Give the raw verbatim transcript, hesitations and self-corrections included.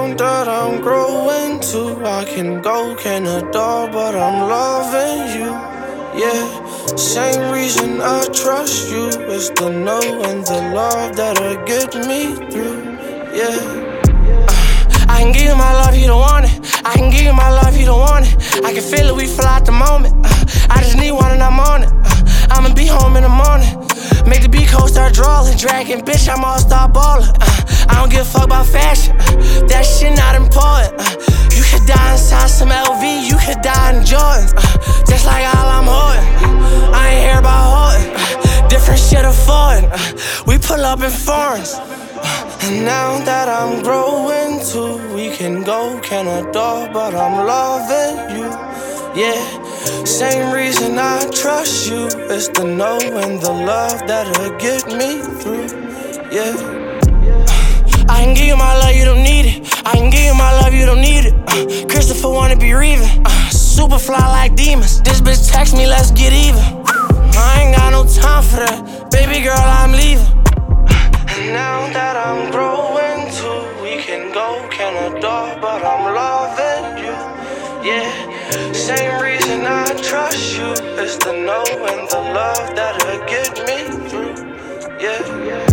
now that I'm growing too, I can go, can adore, but I'm loving you. Yeah, same reason I trust you is the know and the love that'll get me through. Yeah. I can give you my love, you don't want it. I can give you my love, you don't want it. I can feel it, we fly out the moment. uh, I just need one and I'm on it. uh, I'ma be home in the morning. Make the beat cold, start drawing. Dragging, bitch, I'm all-star baller. uh, I don't give a fuck about fashion. uh, That shit not important. uh, You could die inside some L V, you could die in Jordans. uh, Just like all I'm holding. uh, I ain't here about holding. uh, Different shit affording. uh, We pull up in foreigns. And now that I'm growing too, we can go, can adore, but I'm loving you. Yeah, same reason I trust you is the know and the love that'll get me through. Yeah. I can give you my love, you don't need it. I can give you my love, you don't need it. uh, Christopher wanna be Reevin'. uh, Super fly like demons. This bitch text me, let's get even. I ain't got no time for that. Baby girl, I'm leaving. And now that I'm growing too, we can go, can adore, but I'm loving you. Yeah, same reason I trust you is the know and the love that'll get me through. Yeah.